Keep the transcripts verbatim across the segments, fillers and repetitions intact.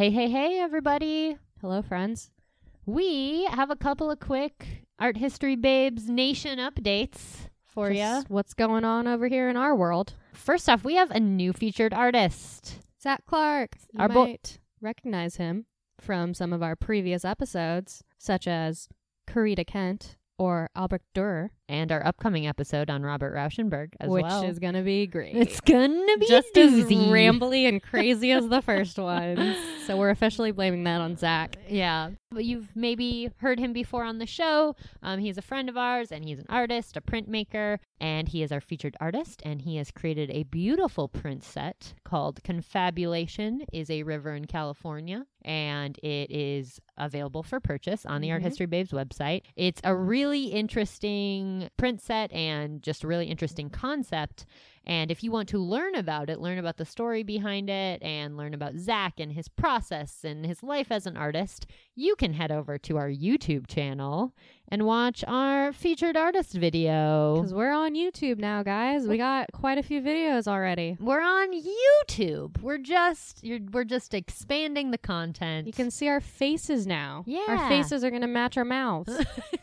Hey, hey, hey, everybody. Hello, friends. We have a couple of quick Art History Babes Nation updates for you. What's going on over here in our world? First off, we have a new featured artist. Zach Clark. You Our bo- might recognize him from some of our previous episodes, such as Corita Kent or Albrecht Dürer. And our upcoming episode on Robert Rauschenberg as which well. Which is going to be great. It's going to be just a as doozy. rambly and crazy as the first ones. So we're officially blaming that on Zach. Yeah. But you've maybe heard him before on the show. Um, he's a friend of ours, and he's an artist, a printmaker, and he is our featured artist, and he has created a beautiful print set called Confabulation is a River in California, and it is available for purchase on the Mm-hmm. Art History Babes website. It's a really interesting print set and just a really interesting concept. And if you want to learn about it, learn about the story behind it, and learn about Zach and his process and his life as an artist, you can head over to our YouTube channel and watch our featured artist video. Because we're on YouTube now, guys. We got quite a few videos already. We're on YouTube. We're just you're, we're just expanding the content. You can see our faces now. Yeah. Our faces are going to match our mouths.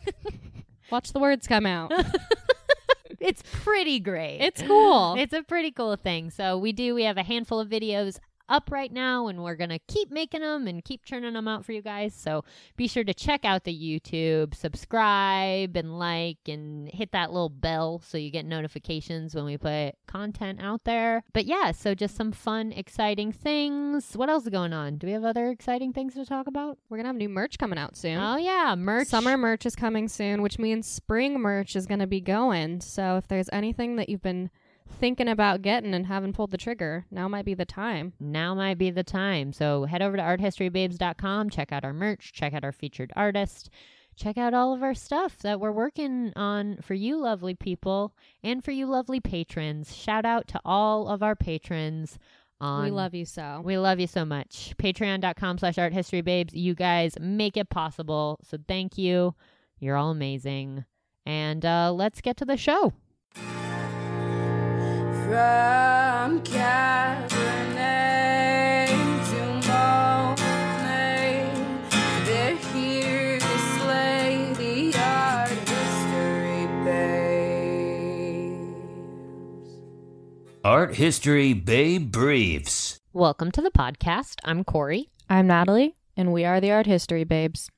Watch the words come out. It's pretty great. It's cool. It's a pretty cool thing. So we do, we have a handful of videos up right now, and we're going to keep making them and keep churning them out for you guys. So be sure to check out the YouTube, subscribe and like, and hit that little bell so you get notifications when we put content out there. But yeah, so just some fun, exciting things. What else is going on? Do we have other exciting things to talk about? We're going to have new merch coming out soon. Oh yeah, merch. Summer merch is coming soon, which means spring merch is going to be going. So if there's anything that you've been thinking about getting and haven't pulled the trigger, now might be the time. Now might be the time. So head over to art history babes dot com, check out our merch, check out our featured artist, check out all of our stuff that we're working on for you lovely people and for you lovely patrons. Shout out to all of our patrons. On, we love you so. We love you so much. Patreon dot com slash art history babes. You guys make it possible. So thank you. You're all amazing. And uh, let's get to the show. From Cabernet to Monet, they're here to slay the art history babes. Art History Babe Briefs. Welcome to the podcast. I'm Corey. I'm Natalie, and we are the Art History Babes.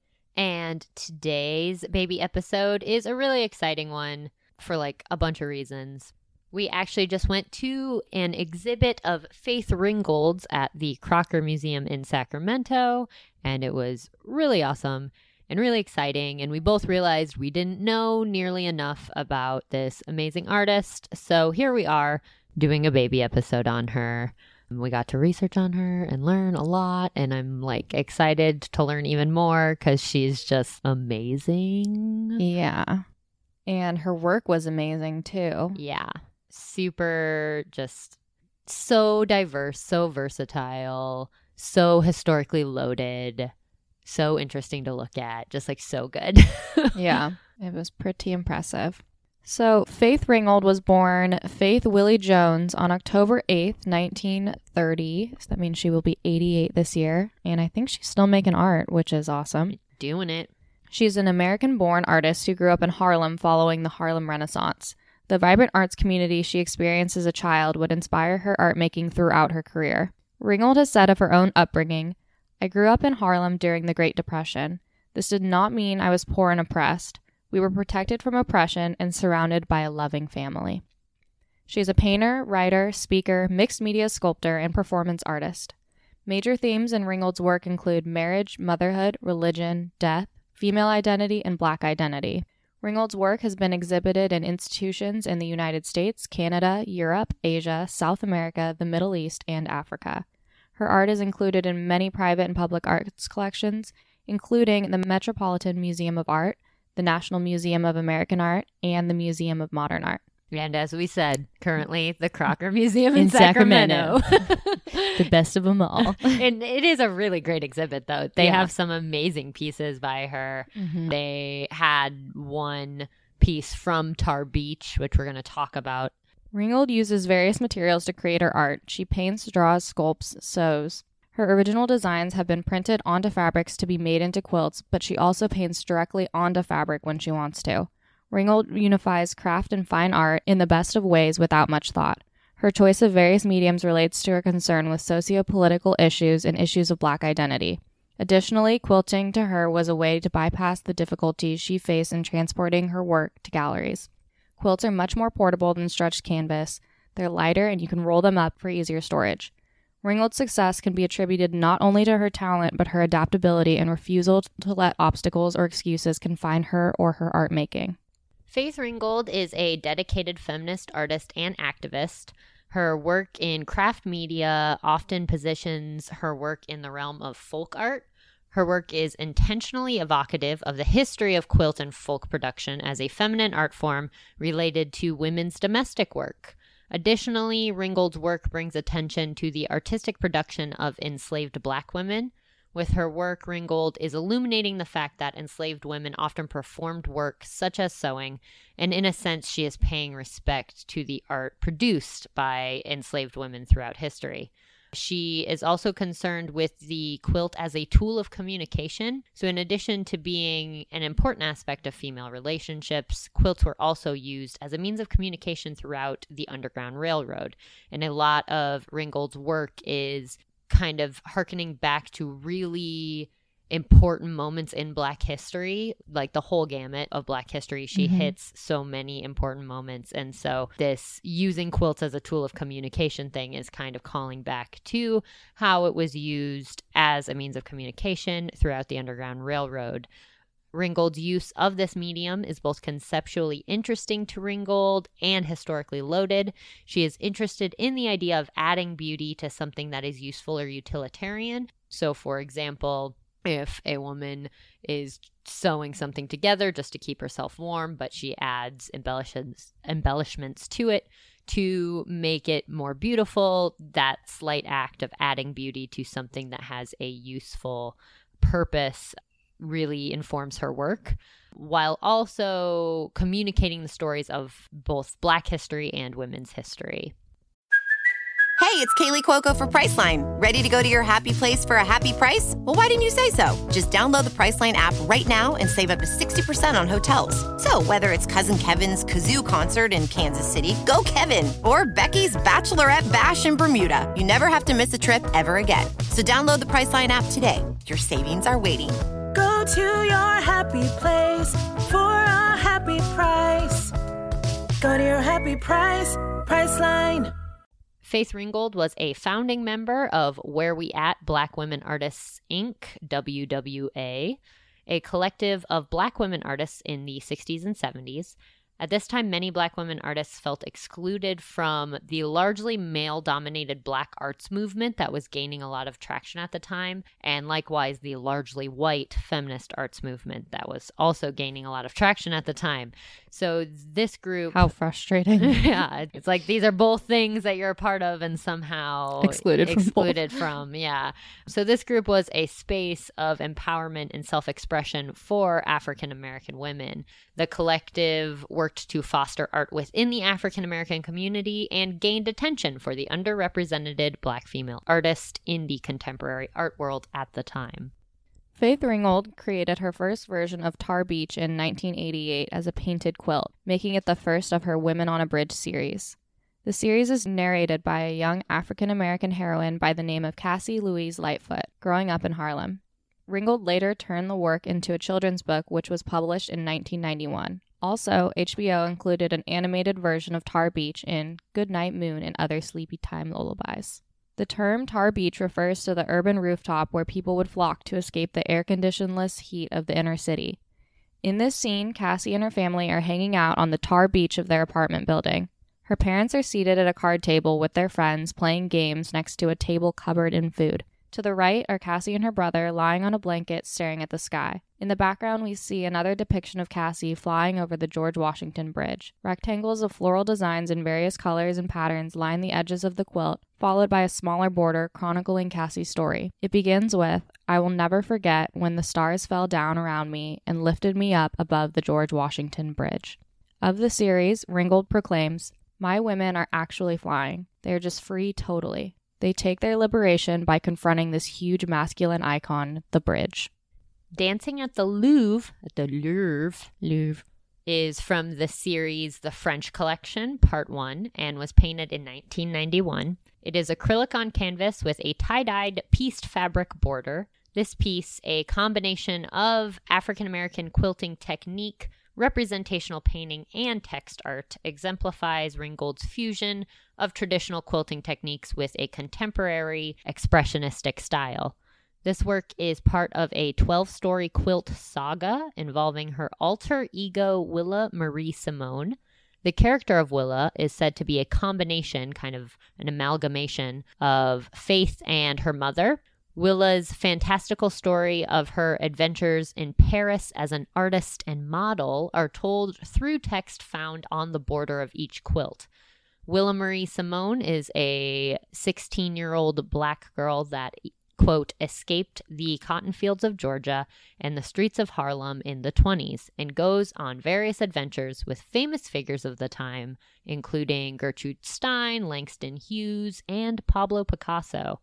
And today's baby episode is a really exciting one for like a bunch of reasons. We actually just went to an exhibit of Faith Ringgold's at the Crocker Museum in Sacramento, and it was really awesome and really exciting. And we both realized we didn't know nearly enough about this amazing artist. So here we are doing a baby episode on her. We got to research on her and learn a lot, and I'm like excited to learn even more because she's just amazing. Yeah. And her work was amazing too. Yeah. Super, just so diverse, so versatile, so historically loaded, so interesting to look at, just like so good. Yeah, it was pretty impressive. So Faith Ringgold was born Faith Willie Jones on October eighth, nineteen thirty. So that means she will be eighty-eight this year. And I think she's still making art, which is awesome. Doing it. She's an American-born artist who grew up in Harlem following the Harlem Renaissance. The vibrant arts community she experienced as a child would inspire her art making throughout her career. Ringgold has said of her own upbringing, "I grew up in Harlem during the Great Depression. This did not mean I was poor and oppressed. We were protected from oppression and surrounded by a loving family." She is a painter, writer, speaker, mixed media sculptor, and performance artist. Major themes in Ringgold's work include marriage, motherhood, religion, death, female identity, and Black identity. Ringgold's work has been exhibited in institutions in the United States, Canada, Europe, Asia, South America, the Middle East, and Africa. Her art is included in many private and public arts collections, including the Metropolitan Museum of Art, the National Museum of American Art, and the Museum of Modern Art. And as we said, currently the Crocker Museum in, In Sacramento. Sacramento. The best of them all. And it is a really great exhibit, though. They Yeah. have some amazing pieces by her. Mm-hmm. They had one piece from Tar Beach, which we're going to talk about. Ringgold uses various materials to create her art. She paints, draws, sculpts, sews. Her original designs have been printed onto fabrics to be made into quilts, but she also paints directly onto fabric when she wants to. Ringgold unifies craft and fine art in the best of ways without much thought. Her choice of various mediums relates to her concern with socio-political issues and issues of Black identity. Additionally, quilting to her was a way to bypass the difficulties she faced in transporting her work to galleries. Quilts are much more portable than stretched canvas. They're lighter and you can roll them up for easier storage. Ringgold's success can be attributed not only to her talent, but her adaptability and refusal to let obstacles or excuses confine her or her art making. Faith Ringgold is a dedicated feminist artist and activist. Her work in craft media often positions her work in the realm of folk art. Her work is intentionally evocative of the history of quilt and folk production as a feminine art form related to women's domestic work. Additionally, Ringgold's work brings attention to the artistic production of enslaved Black women. With her work, Ringgold is illuminating the fact that enslaved women often performed work such as sewing, and in a sense, she is paying respect to the art produced by enslaved women throughout history. She is also concerned with the quilt as a tool of communication. So in addition to being an important aspect of female relationships, quilts were also used as a means of communication throughout the Underground Railroad. And a lot of Ringgold's work is kind of hearkening back to really important moments in Black history, like the whole gamut of Black history. She mm-hmm. hits so many important moments. And so this using quilts as a tool of communication thing is kind of calling back to how it was used as a means of communication throughout the Underground Railroad. Ringgold's use of this medium is both conceptually interesting to Ringgold and historically loaded. She is interested in the idea of adding beauty to something that is useful or utilitarian. So, for example, if a woman is sewing something together just to keep herself warm, but she adds embellishments embellishments to it to make it more beautiful, that slight act of adding beauty to something that has a useful purpose really informs her work, while also communicating the stories of both Black history and women's history. Hey, it's Kaylee Cuoco for Priceline. Ready to go to your happy place for a happy price? Well, why didn't you say so? Just download the Priceline app right now and save up to sixty percent on hotels. So whether it's Cousin Kevin's Kazoo Concert in Kansas City, go Kevin, or Becky's Bachelorette Bash in Bermuda, you never have to miss a trip ever again. So download the Priceline app today. Your savings are waiting. Go to your happy place for a happy price. Go to your happy price, Priceline. Faith Ringgold was a founding member of Where We At Black Women Artists, Incorporated, W W A, a collective of Black women artists in the sixties and seventies. At this time, many Black women artists felt excluded from the largely male-dominated Black arts movement that was gaining a lot of traction at the time, and likewise the largely white feminist arts movement that was also gaining a lot of traction at the time. So this group... How frustrating. Yeah, it's like these are both things that you're a part of and somehow excluded from excluded both. from, yeah. So this group was a space of empowerment and self-expression for African American women. The collective worked to foster art within the African American community and gained attention for the underrepresented Black female artist in the contemporary art world at the time. Faith Ringgold created her first version of Tar Beach in nineteen eighty-eight as a painted quilt, making it the first of her Women on a Bridge series. The series is narrated by a young African American heroine by the name of Cassie Louise Lightfoot, growing up in Harlem. Ringgold later turned the work into a children's book, which was published in nineteen ninety-one. Also, H B O included an animated version of Tar Beach in Good Night Moon and Other Sleepy Time Lullabies. The term Tar Beach refers to the urban rooftop where people would flock to escape the air-conditionless heat of the inner city. In this scene, Cassie and her family are hanging out on the tar beach of their apartment building. Her parents are seated at a card table with their friends playing games next to a table covered in food. To the right are Cassie and her brother lying on a blanket staring at the sky. In the background, we see another depiction of Cassie flying over the George Washington Bridge. Rectangles of floral designs in various colors and patterns line the edges of the quilt, followed by a smaller border chronicling Cassie's story. It begins with, "I will never forget when the stars fell down around me and lifted me up above the George Washington Bridge." Of the series, Ringgold proclaims, "My women are actually flying. They are just free totally. They take their liberation by confronting this huge masculine icon, the bridge. Dancing at the Louvre, at the Louvre, Louvre, is from the series The French Collection, Part one, and was painted in nineteen ninety-one. It is acrylic on canvas with a tie-dyed pieced fabric border. This piece, a combination of African-American quilting technique, representational painting, and text art, exemplifies Ringgold's fusion of traditional quilting techniques with a contemporary expressionistic style. This work is part of a twelve-story quilt saga involving her alter ego, Willa Marie Simone. The character of Willa is said to be a combination, kind of an amalgamation, of Faith and her mother. Willa's fantastical story of her adventures in Paris as an artist and model are told through text found on the border of each quilt. Willa Marie Simone is a sixteen-year-old black girl that, quote, escaped the cotton fields of Georgia and the streets of Harlem in the twenties and goes on various adventures with famous figures of the time, including Gertrude Stein, Langston Hughes, and Pablo Picasso.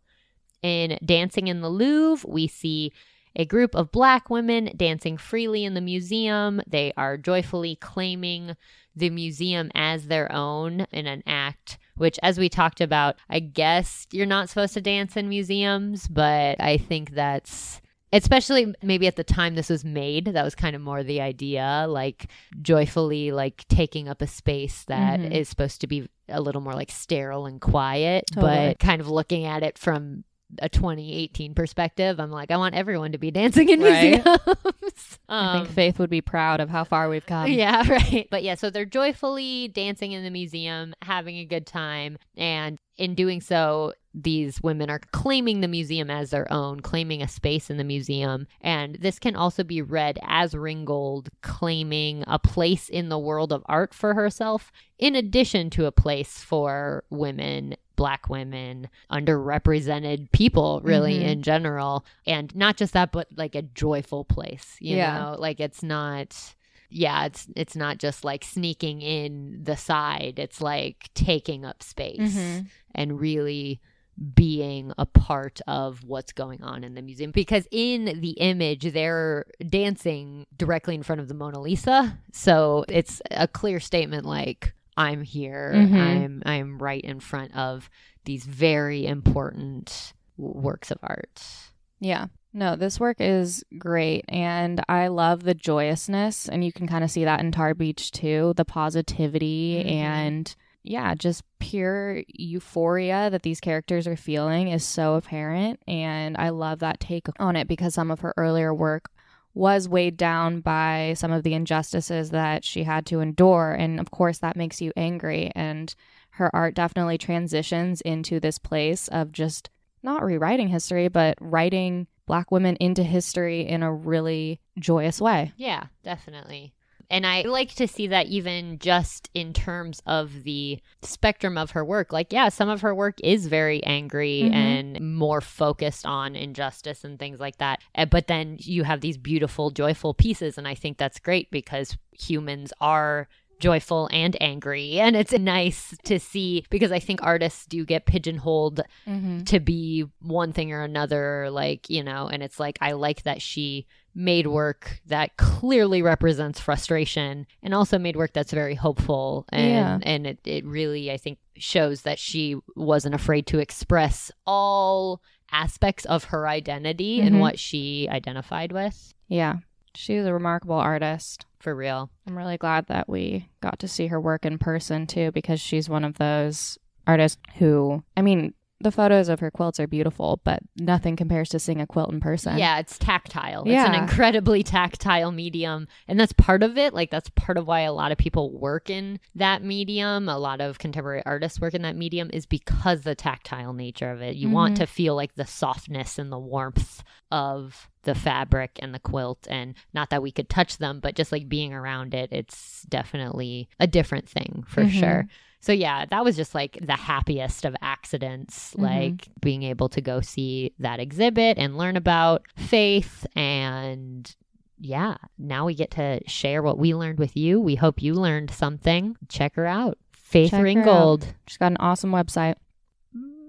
In Dancing in the Louvre, we see a group of black women dancing freely in the museum. They are joyfully claiming the museum as their own in an act, which, as we talked about, I guess you're not supposed to dance in museums, but I think that's, especially maybe at the time this was made, that was kind of more the idea, like joyfully like taking up a space that mm-hmm. is supposed to be a little more like sterile and quiet, totally. But kind of looking at it from a twenty eighteen perspective, I'm like, I want everyone to be dancing in right. museums. um, I think Faith would be proud of how far we've come. Yeah, right. But yeah, so they're joyfully dancing in the museum, having a good time. And in doing so, these women are claiming the museum as their own, claiming a space in the museum. And this can also be read as Ringgold claiming a place in the world of art for herself, in addition to a place for women, Black women, underrepresented people, really, mm-hmm. in general. And not just that, but like a joyful place, you yeah. know, like it's not... Yeah, it's it's not just like sneaking in the side. It's like taking up space mm-hmm. and really being a part of what's going on in the museum. Because in the image, they're dancing directly in front of the Mona Lisa. So it's a clear statement like, I'm here. Mm-hmm. I'm I'm right in front of these very important works of art. Yeah. No, this work is great, and I love the joyousness, and you can kind of see that in Tar Beach too, the positivity mm-hmm. and yeah, just pure euphoria that these characters are feeling is so apparent, and I love that take on it because some of her earlier work was weighed down by some of the injustices that she had to endure, and of course that makes you angry, and her art definitely transitions into this place of just not rewriting history, but writing Black women into history in a really joyous way. Yeah, definitely. And I like to see that even just in terms of the spectrum of her work. Like, yeah, some of her work is very angry mm-hmm. and more focused on injustice and things like that. But then you have these beautiful, joyful pieces. And I think that's great because humans are joyful and angry, and it's nice to see because I think artists do get pigeonholed mm-hmm. to be one thing or another, like, you know, and it's like I like that she made work that clearly represents frustration and also made work that's very hopeful, and yeah. and it, it really I think shows that she wasn't afraid to express all aspects of her identity mm-hmm. and what she identified with. Yeah, she's a remarkable artist. For real. I'm really glad that we got to see her work in person too, because she's one of those artists who, I mean, the photos of her quilts are beautiful, but nothing compares to seeing a quilt in person. Yeah, it's tactile. Yeah. It's an incredibly tactile medium. And that's part of it. Like, that's part of why a lot of people work in that medium. A lot of contemporary artists work in that medium is because the tactile nature of it. You mm-hmm. want to feel like the softness and the warmth of the fabric and the quilt. And not that we could touch them, but just like being around it, it's definitely a different thing for mm-hmm. sure. So yeah, that was just like the happiest of accidents, mm-hmm. like being able to go see that exhibit and learn about Faith. And yeah, now we get to share what we learned with you. We hope you learned something. Check her out. Faith Check Ringgold. Her out. She's got an awesome website.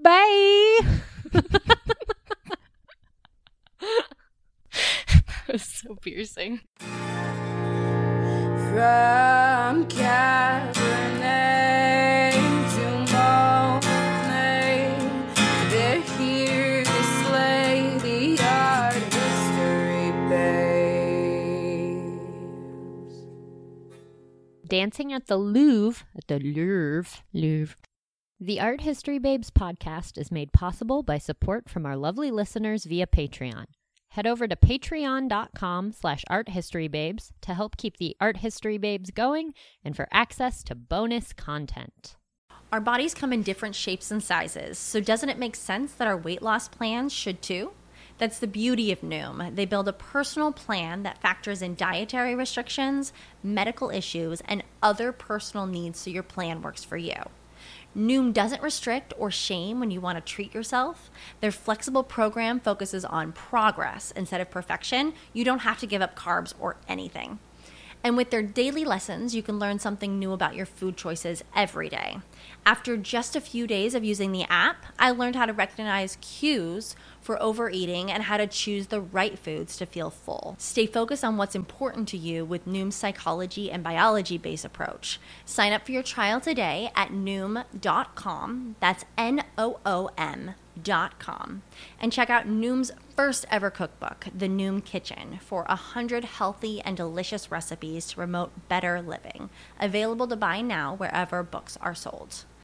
Bye. That was so piercing. From Cabernet to Monet, they're here to slay the art history babes. Dancing at the Louvre, at the Louvre, Louvre. The Art History Babes podcast is made possible by support from our lovely listeners via Patreon. Head over to patreon.com slash arthistorybabes to help keep the Art History Babes going and for access to bonus content. Our bodies come in different shapes and sizes, so doesn't it make sense that our weight loss plans should too? That's the beauty of Noom. They build a personal plan that factors in dietary restrictions, medical issues, and other personal needs so your plan works for you. Noom doesn't restrict or shame when you want to treat yourself. Their flexible program focuses on progress instead of perfection. You don't have to give up carbs or anything. And with their daily lessons, you can learn something new about your food choices every day. After just a few days of using the app, I learned how to recognize cues for overeating and how to choose the right foods to feel full. Stay focused on what's important to you with Noom's psychology and biology-based approach. Sign up for your trial today at noom dot com. That's N O O M dot com. And check out Noom's first ever cookbook, The Noom Kitchen, for one hundred healthy and delicious recipes to promote better living. Available to buy now wherever books are sold.